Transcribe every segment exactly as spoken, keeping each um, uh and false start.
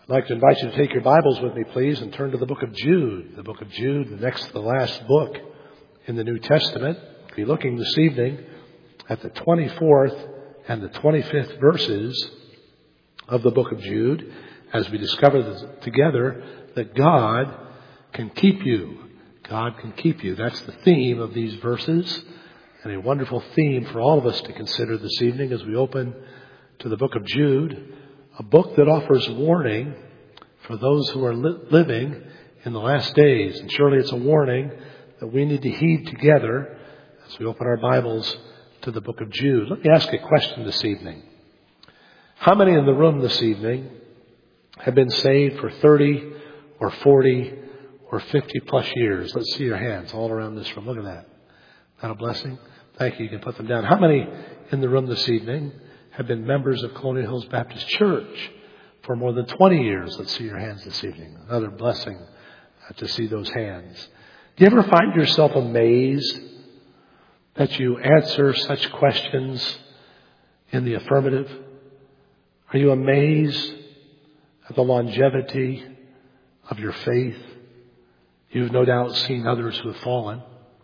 I'd like to invite you to take your Bibles with me, please, and turn to the book of Jude. The book of Jude, the next to the last book in the New Testament. We'll be looking this evening at the twenty-fourth and the twenty-fifth verses of the book of Jude as we discover together that God can keep you. God can keep you. That's the theme of these verses, and a wonderful theme for all of us to consider this evening as we open to the book of Jude, a book that offers warning for those who are li- living in the last days. And surely it's a warning that we need to heed together as we open our Bibles to the book of Jude. Let me ask a question this evening. How many in the room this evening have been saved for thirty or forty or fifty plus years? Let's see your hands all around this room. Look at that. Isn't that a blessing? Thank you. You can put them down. How many in the room this evening have been members of Colonial Hills Baptist Church for more than twenty years? Let's see your hands this evening. Another blessing to see those hands. Do you ever find yourself amazed that you answer such questions in the affirmative? Are you amazed at the longevity of your faith? You've no doubt seen others who have fallen.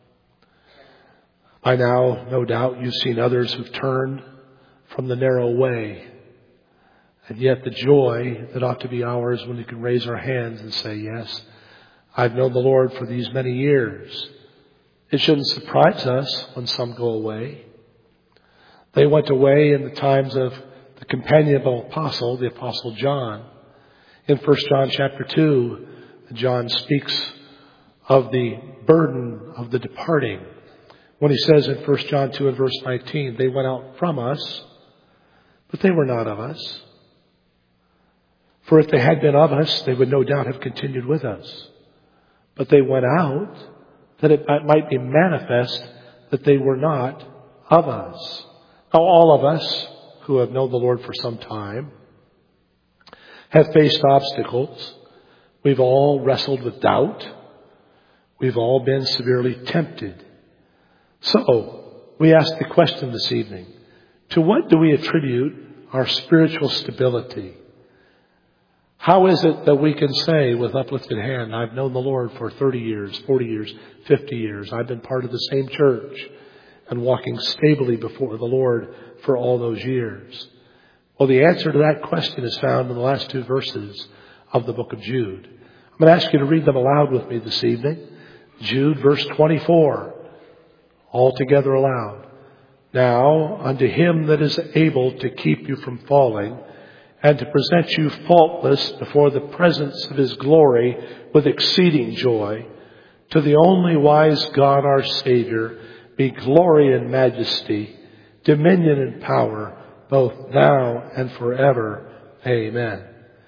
By now, no doubt, you've seen others who've turned from the narrow way. And yet the joy that ought to be ours when we can raise our hands and say, yes, I've known the Lord for these many years. It shouldn't surprise us when some go away. They went away in the times of the companionable apostle, the Apostle John. In First John chapter two, John speaks of the burden of the departing. When he says in First John two and verse nineteen, they went out from us, but they were not of us. For if they had been of us, they would no doubt have continued with us. But they went out that it might be manifest that they were not of us. Now all of us who have known the Lord for some time have faced obstacles. We've all wrestled with doubt. We've all been severely tempted. So, we ask the question this evening, to what do we attribute our spiritual stability? How is it that we can say with uplifted hand, I've known the Lord for thirty years, forty years, fifty years. I've been part of the same church and walking stably before the Lord for all those years? Well, the answer to that question is found in the last two verses of the book of Jude. I'm going to ask you to read them aloud with me this evening. Jude, verse twenty-four. All together aloud. Now, unto him that is able to keep you from falling, and to present you faultless before the presence of his glory with exceeding joy, to the only wise God our Savior, be glory and majesty, dominion and power, both now and forever. Amen.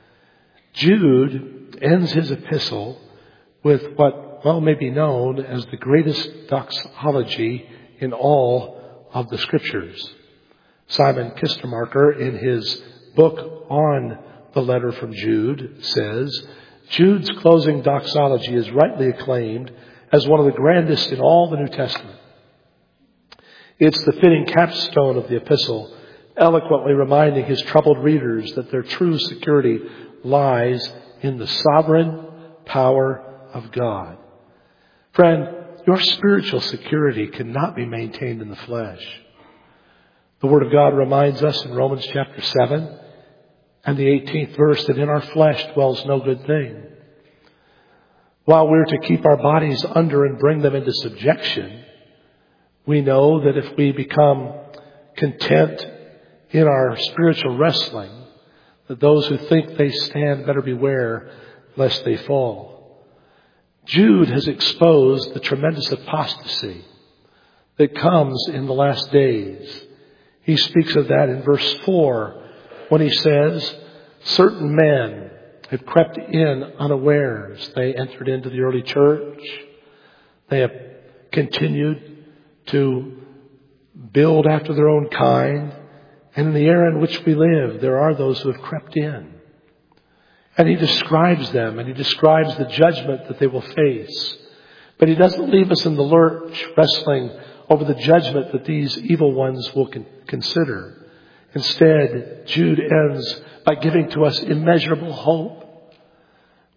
Jude ends his epistle with what well may be known as the greatest doxology in all of the Scriptures. Simon Kistemaker, in his book on the letter from Jude, says, Jude's closing doxology is rightly acclaimed as one of the grandest in all the New Testament. It's the fitting capstone of the epistle, eloquently reminding his troubled readers that their true security lies in the sovereign power of God. Friend, your spiritual security cannot be maintained in the flesh. The Word of God reminds us in Romans chapter seven and the eighteenth verse that in our flesh dwells no good thing. While we're to keep our bodies under and bring them into subjection, we know that if we become content in our spiritual wrestling, that those who think they stand better beware lest they fall. Jude has exposed the tremendous apostasy that comes in the last days. He speaks of that in verse four when he says, certain men have crept in unawares. They entered into the early church. They have continued to build after their own kind. And in the era in which we live, there are those who have crept in. And he describes them, and he describes the judgment that they will face. But he doesn't leave us in the lurch, wrestling over the judgment that these evil ones will con- consider. Instead, Jude ends by giving to us immeasurable hope.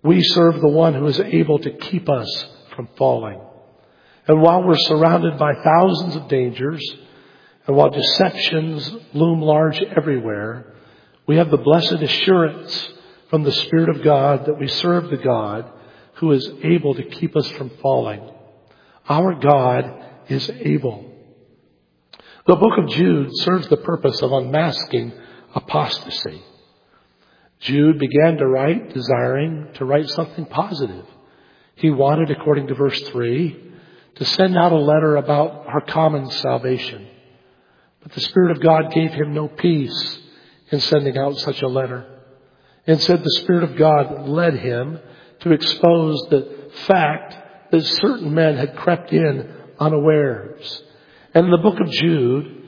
We serve the one who is able to keep us from falling. And while we're surrounded by thousands of dangers, and while deceptions loom large everywhere, we have the blessed assurance from the Spirit of God that we serve the God who is able to keep us from falling. Our God is able. The book of Jude serves the purpose of unmasking apostasy. Jude began to write desiring to write something positive. He wanted, according to verse three, to send out a letter about our common salvation. But the Spirit of God gave him no peace in sending out such a letter. Instead, the Spirit of God led him to expose the fact that certain men had crept in unawares. And in the book of Jude,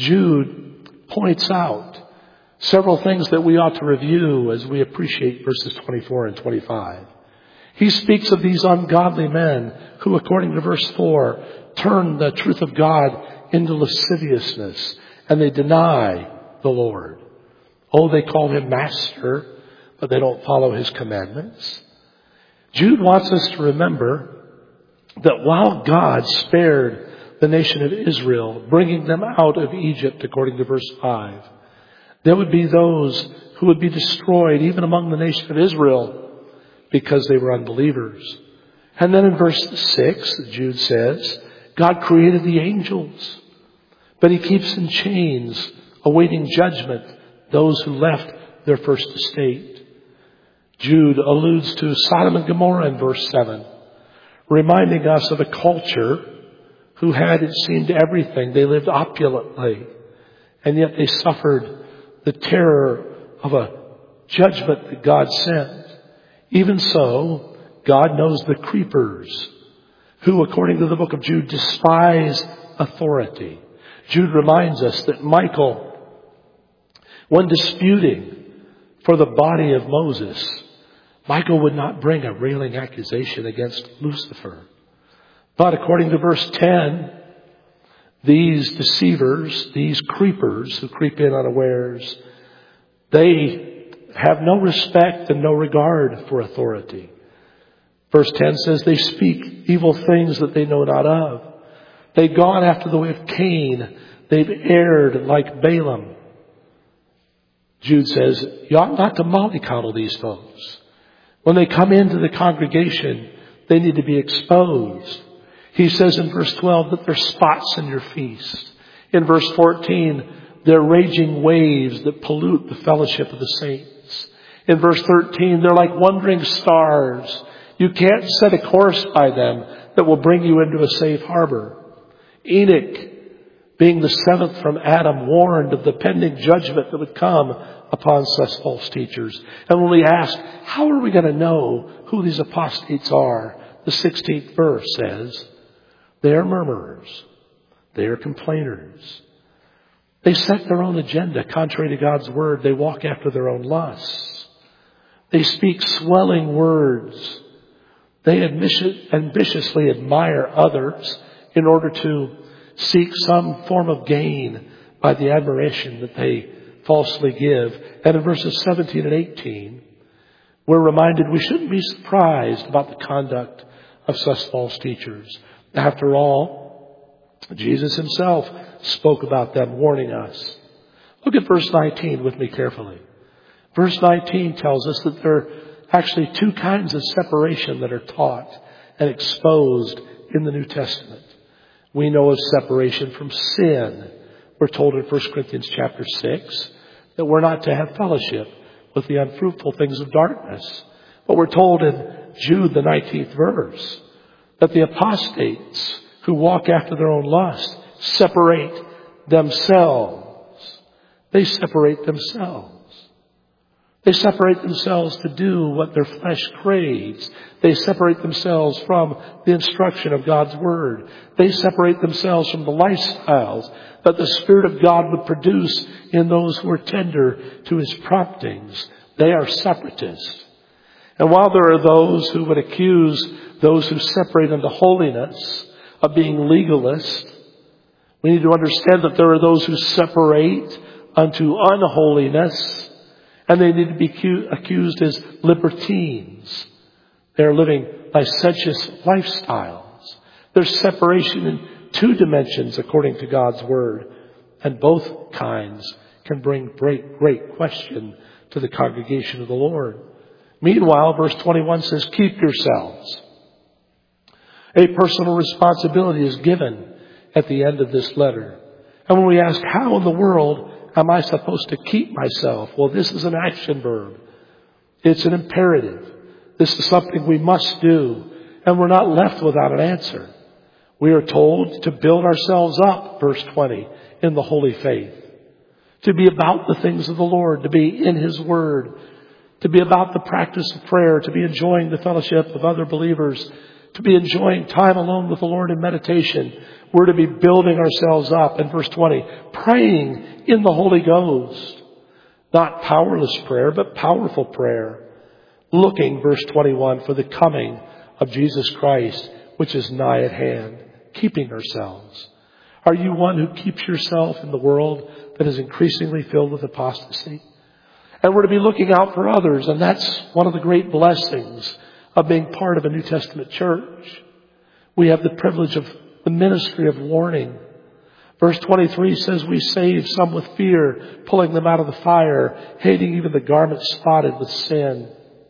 Jude points out several things that we ought to review as we appreciate verses twenty-four and twenty-five. He speaks of these ungodly men who, according to verse four, turn the truth of God into lasciviousness, and they deny the Lord. Oh, they call him master, but they don't follow his commandments. Jude wants us to remember that while God spared the nation of Israel, bringing them out of Egypt, according to verse five, there would be those who would be destroyed even among the nation of Israel because they were unbelievers. And then in verse six, Jude says, God created the angels, but he keeps in chains, awaiting judgment, those who left their first estate. Jude alludes to Sodom and Gomorrah in verse seven, reminding us of a culture who had, it seemed, everything. They lived opulently, and yet they suffered the terror of a judgment that God sent. Even so, God knows the creepers who, according to the book of Jude, despise authority. Jude reminds us that Michael, when disputing for the body of Moses, Michael would not bring a railing accusation against Lucifer. But according to verse ten, these deceivers, these creepers who creep in unawares, they have no respect and no regard for authority. Verse ten says they speak evil things that they know not of. They've gone after the way of Cain. They've erred like Balaam. Jude says, you ought not to mollycoddle these folks. When they come into the congregation, they need to be exposed. He says in verse twelve that they're spots in your feast. In verse fourteen, they're raging waves that pollute the fellowship of the saints. In verse thirteen, they're like wandering stars. You can't set a course by them that will bring you into a safe harbor. Enoch, being the seventh from Adam, warned of the pending judgment that would come upon such false teachers. And when we ask, how are we going to know who these apostates are? The sixteenth verse says, they are murmurers. They are complainers. They set their own agenda contrary to God's word. They walk after their own lusts. They speak swelling words. They ambitiously admire others in order to seek some form of gain by the admiration that they falsely give. And in verses seventeen and eighteen, we're reminded we shouldn't be surprised about the conduct of such false teachers. After all, Jesus himself spoke about them, warning us. Look at verse nineteen with me carefully. Verse nineteen tells us that there are actually two kinds of separation that are taught and exposed in the New Testament. We know of separation from sin. We're told in First Corinthians chapter six that we're not to have fellowship with the unfruitful things of darkness. But we're told in Jude, the nineteenth verse, that the apostates who walk after their own lust separate themselves. They separate themselves. They separate themselves to do what their flesh craves. They separate themselves from the instruction of God's Word. They separate themselves from the lifestyles that the Spirit of God would produce in those who are tender to His promptings. They are separatists. And while there are those who would accuse those who separate into holiness of being legalists, we need to understand that there are those who separate unto unholiness, and they need to be accused as libertines. They are living licentious lifestyles. There's separation in two dimensions according to God's Word. And both kinds can bring great, great question to the congregation of the Lord. Meanwhile, verse twenty-one says, keep yourselves. A personal responsibility is given at the end of this letter. And when we ask, how in the world am I supposed to keep myself? Well, this is an action verb. It's an imperative. This is something we must do. And we're not left without an answer. We are told to build ourselves up, verse twenty, in the holy faith. To be about the things of the Lord, to be in His Word, to be about the practice of prayer, to be enjoying the fellowship of other believers, to be enjoying time alone with the Lord in meditation. We're to be building ourselves up. In verse twenty, praying in the Holy Ghost. Not powerless prayer, but powerful prayer. Looking, verse twenty-one, for the coming of Jesus Christ, which is nigh at hand. Keeping ourselves. Are you one who keeps yourself in the world that is increasingly filled with apostasy? And we're to be looking out for others, and that's one of the great blessings of being part of a New Testament church. We have the privilege of the ministry of warning. Verse twenty-three says we save some with fear, pulling them out of the fire, hating even the garment spotted with sin.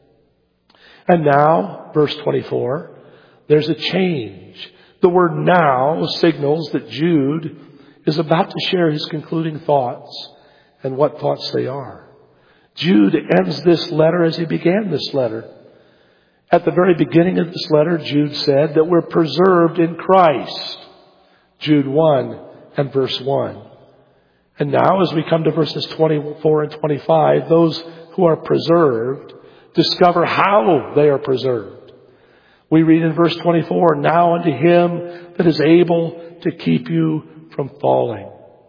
And now, verse twenty-four, there's a change. The word now signals that Jude is about to share his concluding thoughts and what thoughts they are. Jude ends this letter as he began this letter. At the very beginning of this letter, Jude said that we're preserved in Christ. Jude one and verse one. And now as we come to verses twenty-four and twenty-five, those who are preserved discover how they are preserved. We read in verse twenty-four, now unto Him that is able to keep you from falling.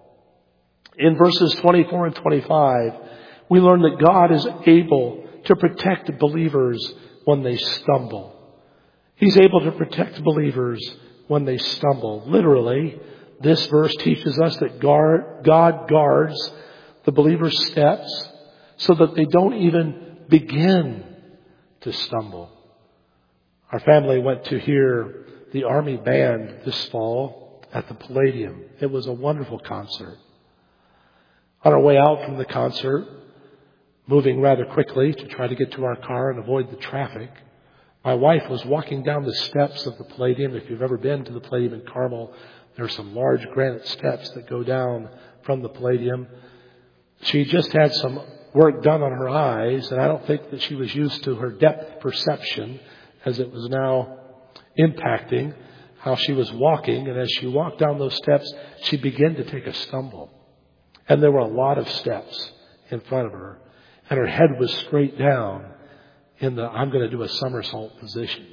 In verses twenty-four and twenty-five, we learn that God is able to protect believers when they stumble. He's able to protect believers when they stumble. Literally, this verse teaches us that God guards the believer's steps so that they don't even begin to stumble. Our family went to hear the Army Band this fall at the Palladium. It was a wonderful concert. On our way out from the concert, moving rather quickly to try to get to our car and avoid the traffic, my wife was walking down the steps of the Palladium. If you've ever been to the Palladium in Carmel, there are some large granite steps that go down from the Palladium. She just had some work done on her eyes, and I don't think that she was used to her depth perception as it was now impacting how she was walking. And as she walked down those steps, she began to take a stumble. And there were a lot of steps in front of her. And her head was straight down in the I'm going to do a somersault position.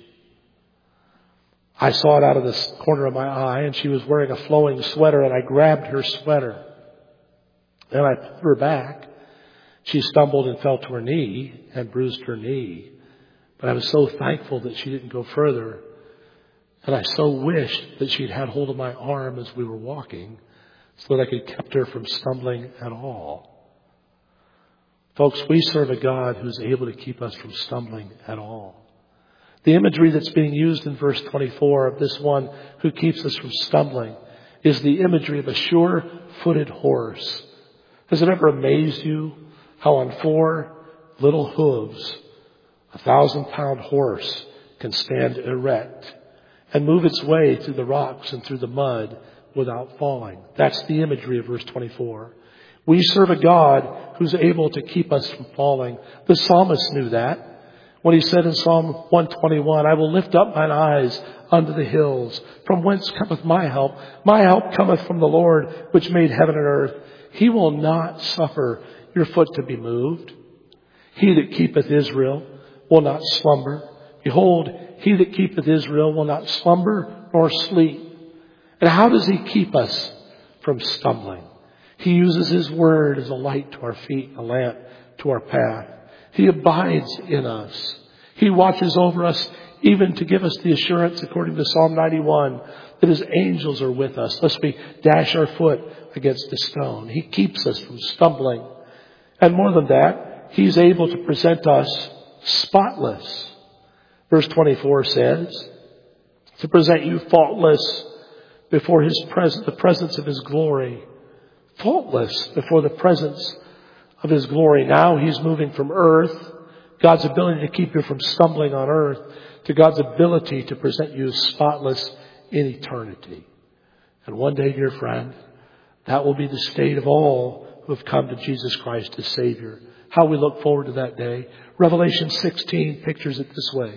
I saw it out of the corner of my eye, and she was wearing a flowing sweater, and I grabbed her sweater. And I pulled her back. She stumbled and fell to her knee and bruised her knee. But I was so thankful that she didn't go further. And I so wished that she'd had hold of my arm as we were walking so that I could kept her from stumbling at all. Folks, we serve a God who's able to keep us from stumbling at all. The imagery that's being used in verse twenty-four of this one who keeps us from stumbling is the imagery of a sure-footed horse. Has it ever amazed you how on four little hooves a thousand-pound horse can stand erect and move its way through the rocks and through the mud without falling? That's the imagery of verse twenty-four. We serve a God who's able to keep us from falling. The psalmist knew that when he said in Psalm one twenty-one, I will lift up mine eyes unto the hills. From whence cometh my help? My help cometh from the Lord, which made heaven and earth. He will not suffer your foot to be moved. He that keepeth Israel will not slumber. Behold, he that keepeth Israel will not slumber nor sleep. And how does He keep us from stumbling? He uses His word as a light to our feet, a lamp to our path. He abides in us. He watches over us even to give us the assurance, according to Psalm ninety-one, that His angels are with us, lest we dash our foot against a stone. He keeps us from stumbling. And more than that, He's able to present us spotless. Verse twenty-four says, to present you faultless before His presence, the presence of His glory. Faultless before the presence of His glory. Now He's moving from earth, God's ability to keep you from stumbling on earth, to God's ability to present you spotless in eternity. And one day, dear friend, that will be the state of all who have come to Jesus Christ as Savior. How we look forward to that day. Revelation sixteen pictures it this way.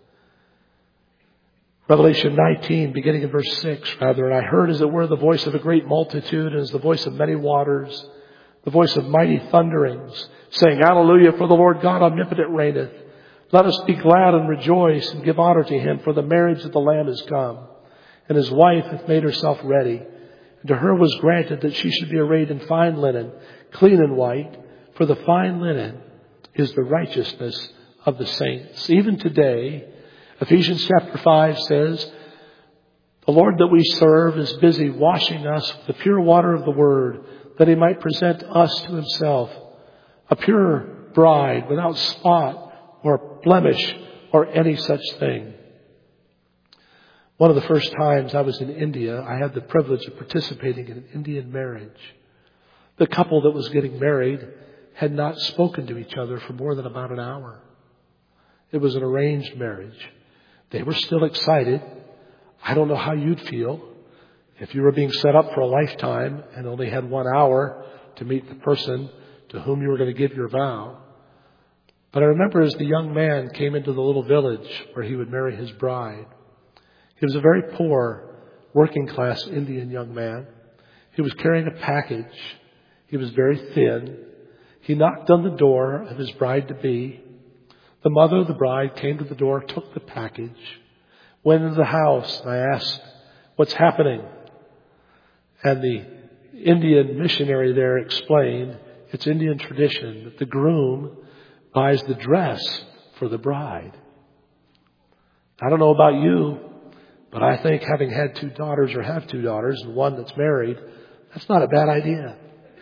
Revelation nineteen, beginning in verse six, rather, and I heard as it were the voice of a great multitude, and as the voice of many waters, the voice of mighty thunderings, saying, Hallelujah, for the Lord God omnipotent reigneth. Let us be glad and rejoice and give honor to Him, for the marriage of the Lamb is come, and His wife hath made herself ready. And to her was granted that she should be arrayed in fine linen, clean and white, for the fine linen is the righteousness of the saints. Even today, Ephesians chapter five says, the Lord that we serve is busy washing us with the pure water of the Word, that He might present us to Himself, a pure bride without spot or blemish or any such thing. One of the first times I was in India, I had the privilege of participating in an Indian marriage. The couple that was getting married had not spoken to each other for more than about an hour. It was an arranged marriage. They were still excited. I don't know how you'd feel if you were being set up for a lifetime and only had one hour to meet the person to whom you were going to give your vow. But I remember as the young man came into the little village where he would marry his bride, he was a very poor, working class Indian young man. He was carrying a package. He was very thin. He knocked on the door of his bride-to-be. The mother of the bride came to the door, took the package, went into the house, and I asked, what's happening? And the Indian missionary there explained, it's Indian tradition that the groom buys the dress for the bride. I don't know about you, but I think having had two daughters or have two daughters and one that's married, that's not a bad idea.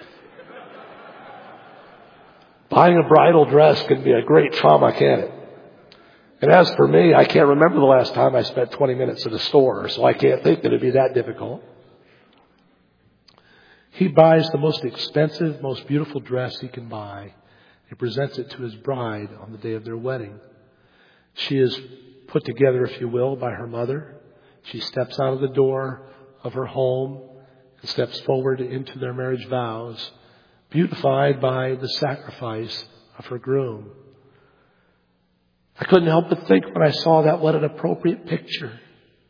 Buying a bridal dress can be a great trauma, can't it? And as for me, I can't remember the last time I spent twenty minutes at a store, so I can't think that it'd be that difficult. He buys the most expensive, most beautiful dress he can buy. He presents it to his bride on the day of their wedding. She is put together, if you will, by her mother. She steps out of the door of her home and steps forward into their marriage vows, beautified by the sacrifice of her groom. I couldn't help but think when I saw that, what an appropriate picture.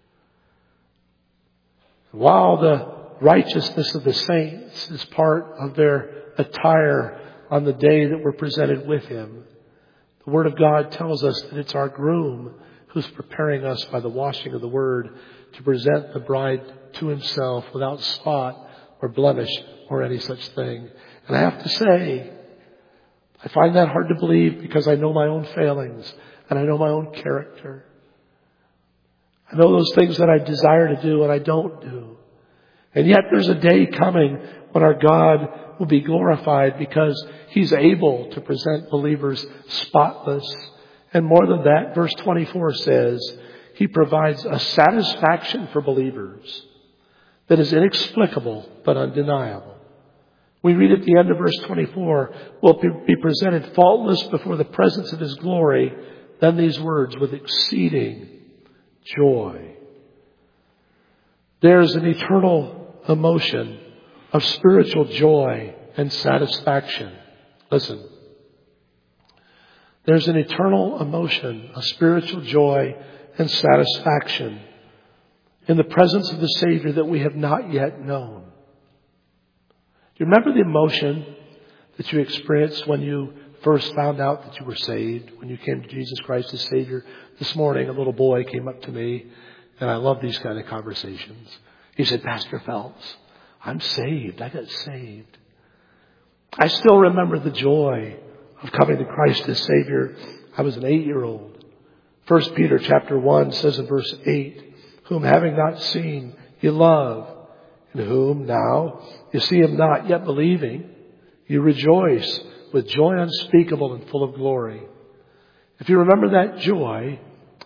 While the righteousness of the saints is part of their attire on the day that we're presented with Him, the Word of God tells us that it's our groom who's preparing us by the washing of the Word to present the bride to Himself without spot or blemish or any such thing. And I have to say, I find that hard to believe because I know my own failings and I know my own character. I know those things that I desire to do and I don't do. And yet there's a day coming when our God will be glorified because He's able to present believers spotless. And more than that, verse twenty-four says, He provides a satisfaction for believers that is inexplicable but undeniable. We read at the end of verse twenty-four, will be presented faultless before the presence of His glory. Then these words, with exceeding joy. There's an eternal emotion of spiritual joy and satisfaction. Listen. There's an eternal emotion of spiritual joy and satisfaction in the presence of the Savior that we have not yet known. Do you remember the emotion that you experienced when you first found out that you were saved, when you came to Jesus Christ as Savior? This morning, a little boy came up to me, and I love these kind of conversations. He said, Pastor Phelps, I'm saved. I got saved. I still remember the joy of coming to Christ as Savior. I was an eight-year-old. First Peter chapter one says in verse eight, whom having not seen, you love, in whom now you see Him not, yet believing, you rejoice with joy unspeakable and full of glory. If you remember that joy,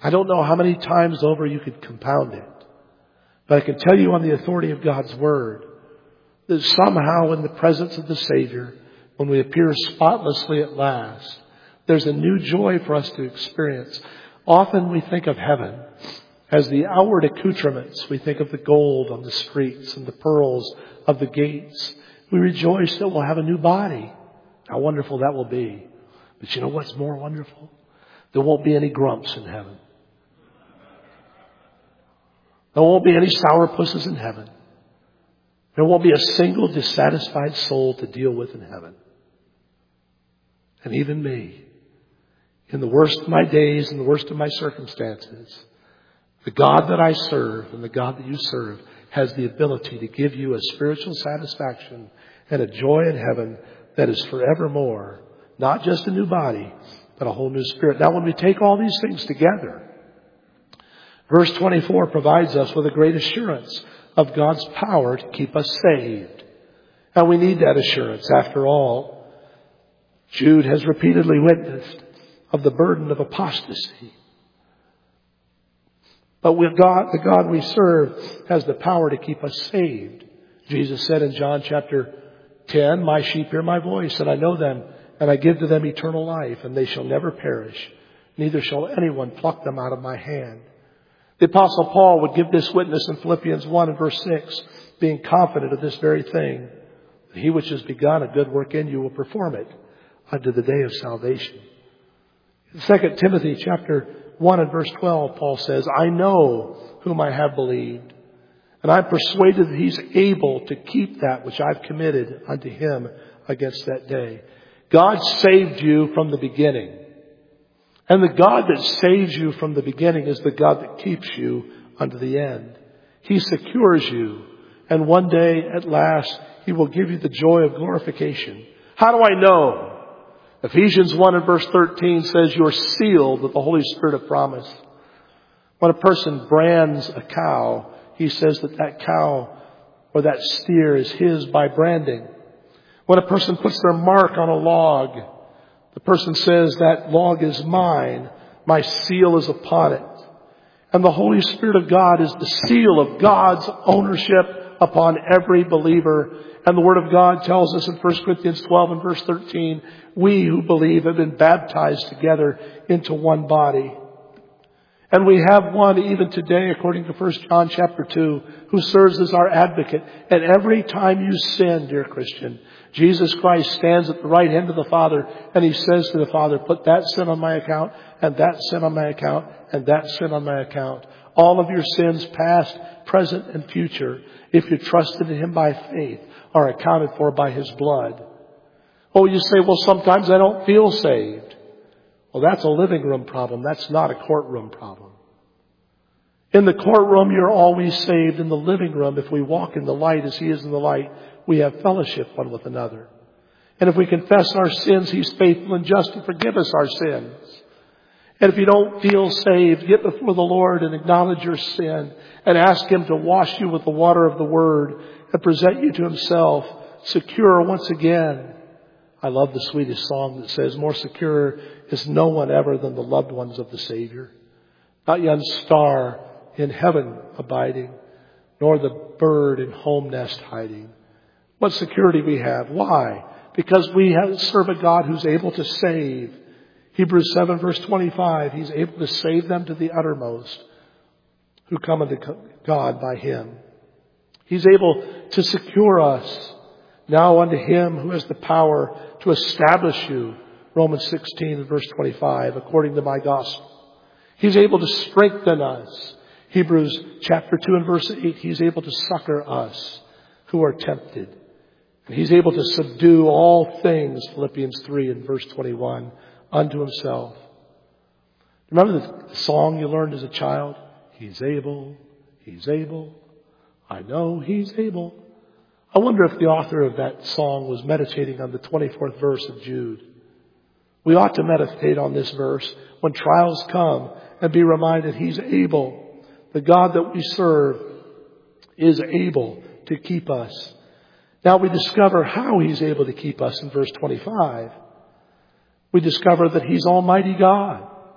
I don't know how many times over you could compound it. But I can tell you on the authority of God's Word that somehow in the presence of the Savior, when we appear spotlessly at last, there's a new joy for us to experience. Often we think of heaven as the outward accoutrements. We think of the gold on the streets and the pearls of the gates. We rejoice that we'll have a new body. How wonderful that will be. But you know what's more wonderful? There won't be any grumps in heaven. There won't be any sourpusses in heaven. There won't be a single dissatisfied soul to deal with in heaven. And even me, in the worst of my days and the worst of my circumstances, the God that I serve and the God that you serve has the ability to give you a spiritual satisfaction and a joy in heaven that is forevermore. Not just a new body, but a whole new spirit. Now, when we take all these things together, verse twenty-four provides us with a great assurance of God's power to keep us saved. And we need that assurance. After all, Jude has repeatedly witnessed of the burden of apostasy. But with God, the God we serve has the power to keep us saved. Jesus said in John chapter ten, "My sheep hear my voice, and I know them, and I give to them eternal life, and they shall never perish, neither shall anyone pluck them out of my hand." The Apostle Paul would give this witness in Philippians one and verse six, being confident of this very thing, that he which has begun a good work in you will perform it unto the day of salvation. In Second Timothy chapter one and verse twelve, Paul says, "I know whom I have believed, and I'm persuaded that he's able to keep that which I've committed unto him against that day." God saved you from the beginning. And the God that saves you from the beginning is the God that keeps you unto the end. He secures you. And one day, at last, He will give you the joy of glorification. How do I know? Ephesians one and verse thirteen says you're sealed with the Holy Spirit of promise. When a person brands a cow, he says that that cow or that steer is his by branding. When a person puts their mark on a log, the person says that log is mine. My seal is upon it. And the Holy Spirit of God is the seal of God's ownership upon every believer. And the Word of God tells us in First Corinthians twelve and verse thirteen, we who believe have been baptized together into one body. And we have one even today, according to First John chapter two, who serves as our advocate. And every time you sin, dear Christian, Jesus Christ stands at the right hand of the Father, and He says to the Father, put that sin on my account, and that sin on my account, and that sin on my account. All of your sins, past, present, and future, if you trusted in Him by faith, are accounted for by His blood. Oh, you say, well, sometimes I don't feel saved. Well, that's a living room problem. That's not a courtroom problem. In the courtroom, you're always saved. In the living room, if we walk in the light as He is in the light, we have fellowship one with another. And if we confess our sins, He's faithful and just to forgive us our sins. And if you don't feel saved, get before the Lord and acknowledge your sin and ask Him to wash you with the water of the Word and present you to Himself, secure once again. I love the sweetest song that says, more secure is no one ever than the loved ones of the Savior. Not yon star in heaven abiding, nor the bird in home nest hiding. What security we have. Why? Because we have serve a God who's able to save. Hebrews seven verse twenty-five, He's able to save them to the uttermost who come unto God by Him. He's able to secure us. Now unto Him who has the power to establish you, Romans sixteen and verse twenty-five, according to my gospel. He's able to strengthen us. Hebrews chapter two and verse eight, He's able to succor us who are tempted. And He's able to subdue all things, Philippians three and verse twenty-one, unto Himself. Remember the song you learned as a child? He's able, He's able, I know He's able. I wonder if the author of that song was meditating on the twenty-fourth verse of Jude. We ought to meditate on this verse when trials come and be reminded He's able. The God that we serve is able to keep us. Now we discover how He's able to keep us in verse twenty-five. We discover that He's Almighty God.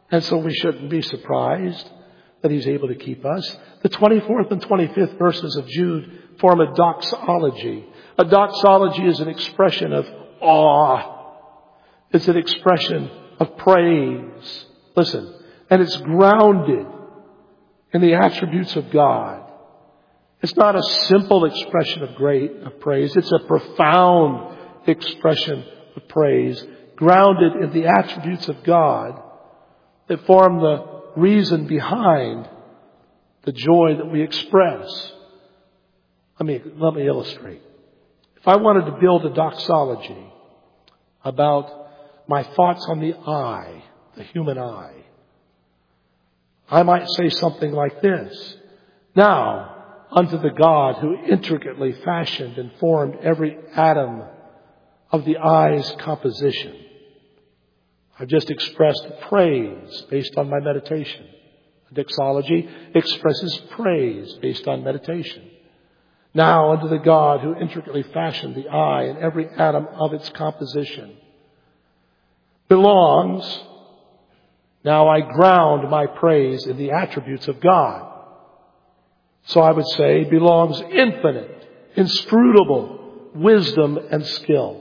And so we shouldn't be surprised that He's able to keep us. The twenty-fourth and twenty-fifth verses of Jude form a doxology. A doxology is an expression of awe. It's an expression of praise. Listen, and it's grounded in the attributes of God. It's not a simple expression of great of praise. It's a profound expression of praise, grounded in the attributes of God that form the reason behind the joy that we express. Let me, let me illustrate. If I wanted to build a doxology about my thoughts on the eye, the human eye, I might say something like this. Now, unto the God who intricately fashioned and formed every atom of the eye's composition. I've just expressed praise based on my meditation. A doxology expresses praise based on meditation. Now unto the God who intricately fashioned the eye and every atom of its composition belongs, now I ground my praise in the attributes of God. So I would say belongs infinite, inscrutable wisdom and skill.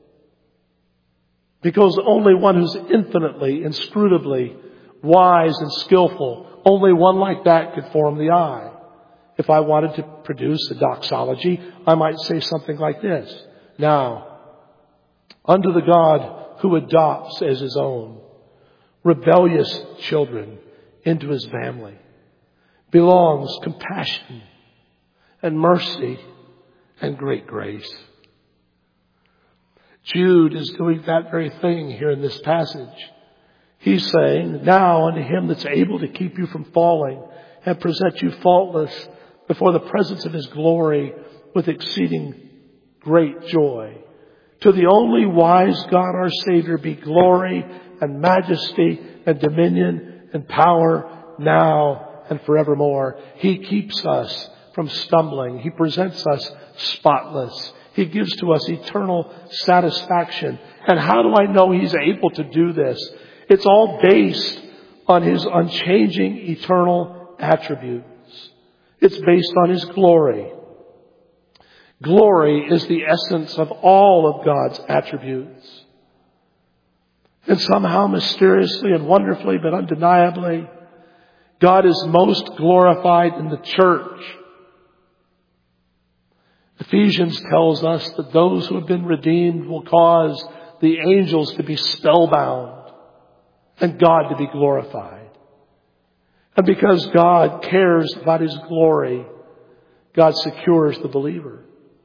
Because only one who's infinitely, inscrutably wise and skillful, only one like that could form the eye. If I wanted to produce a doxology, I might say something like this. Now, unto the God who adopts as His own rebellious children into His family belongs compassion and mercy and great grace. Jude is doing that very thing here in this passage. He's saying, now unto Him that's able to keep you from falling and present you faultless before the presence of His glory with exceeding great joy. To the only wise God our Savior be glory and majesty and dominion and power now and forevermore. He keeps us from stumbling. He presents us spotless. He gives to us eternal satisfaction. And how do I know He's able to do this? It's all based on His unchanging eternal attributes. It's based on His glory. Glory is the essence of all of God's attributes. And somehow mysteriously and wonderfully but undeniably, God is most glorified in the church. Ephesians tells us that those who have been redeemed will cause the angels to be spellbound and God to be glorified. And because God cares about His glory, God secures the believer.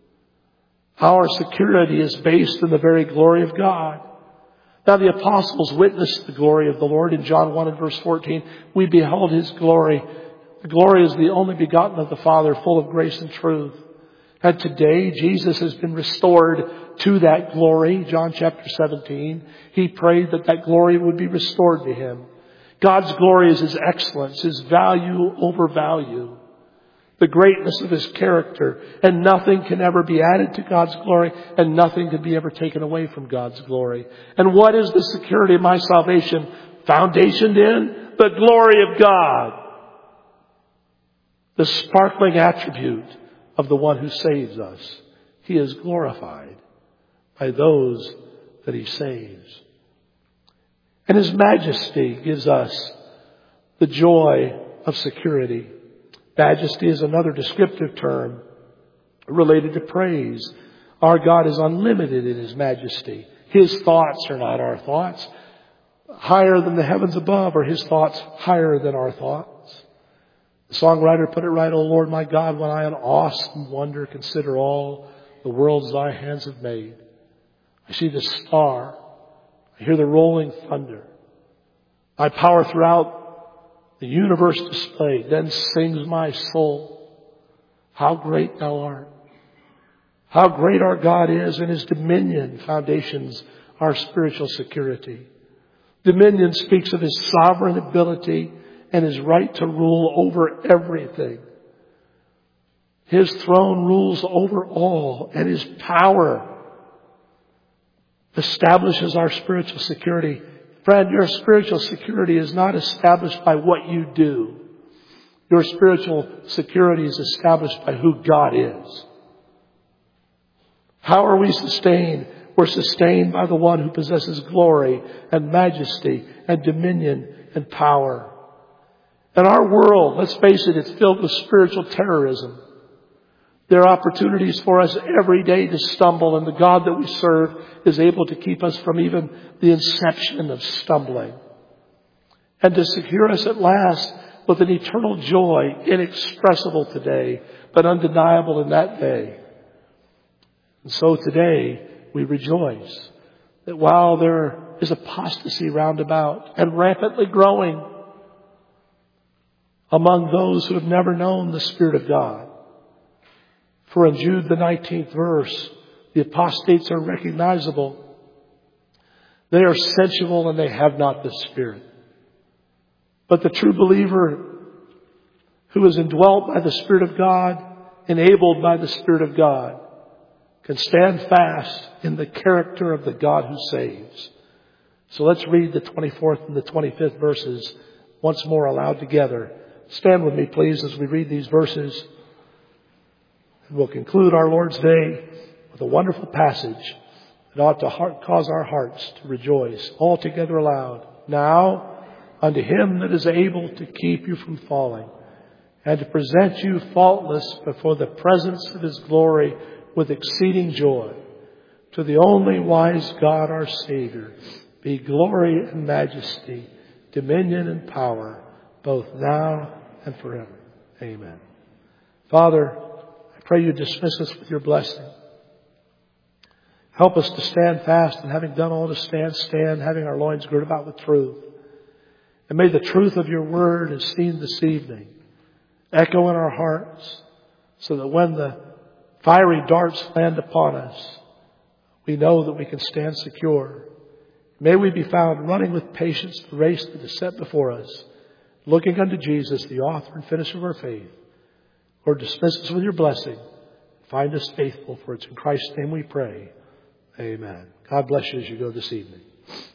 Our security is based in the very glory of God. Now the apostles witnessed the glory of the Lord in John one and verse fourteen. We beheld His glory. The glory is the only begotten of the Father, full of grace and truth. And today Jesus has been restored to that glory. John chapter seventeen. He prayed that that glory would be restored to Him. God's glory is His excellence, His value over value, the greatness of His character, and nothing can ever be added to God's glory, and nothing can be ever taken away from God's glory. And what is the security of my salvation foundationed in? The glory of God. The sparkling attribute of the one who saves us. He is glorified by those that He saves. And His majesty gives us the joy of security. Majesty is another descriptive term related to praise. Our God is unlimited in His majesty. His thoughts are not our thoughts. Higher than the heavens above are His thoughts higher than our thoughts. The songwriter put it right, O Lord my God, when I in awesome wonder consider all the worlds Thy hands have made. I see the star. I hear the rolling thunder. Thy power throughout the universe displayed. Then sings my soul, how great Thou art. How great our God is, and His dominion foundations our spiritual security. Dominion speaks of His sovereign ability and His right to rule over everything. His throne rules over all, and His power establishes our spiritual security Friend, your spiritual security is not established by what you do. Your spiritual security is established by who God is. How are we sustained? We're sustained by the one who possesses glory and majesty and dominion and power. And our world, let's face it, it's filled with spiritual terrorism. There are opportunities for us every day to stumble, and the God that we serve is able to keep us from even the inception of stumbling. And to secure us at last with an eternal joy, inexpressible today, but undeniable in that day. And so today, we rejoice that while there is apostasy round about and rampantly growing among those who have never known the Spirit of God. For in Jude the nineteenth verse, the apostates are recognizable. They are sensual and they have not the Spirit. But the true believer who is indwelt by the Spirit of God, enabled by the Spirit of God, can stand fast in the character of the God who saves. So let's read the twenty-fourth and the twenty-fifth verses once more aloud together. Stand with me, please, as we read these verses. And we'll conclude our Lord's Day with a wonderful passage that ought to heart, cause our hearts to rejoice all together aloud. Now, unto him that is able to keep you from falling and to present you faultless before the presence of his glory with exceeding joy, to the only wise God our Savior, be glory and majesty, dominion and power, both now and forever. Amen. Father, I pray you dismiss us with your blessing. Help us to stand fast, and having done all to stand, stand, having our loins girt about with truth. And may the truth of your word, as seen this evening, echo in our hearts, so that when the fiery darts land upon us, we know that we can stand secure. May we be found running with patience the race that is set before us, looking unto Jesus, the author and finisher of our faith. Lord, dismiss us with your blessing. Find us faithful, for it's in Christ's name we pray. Amen. God bless you as you go this evening.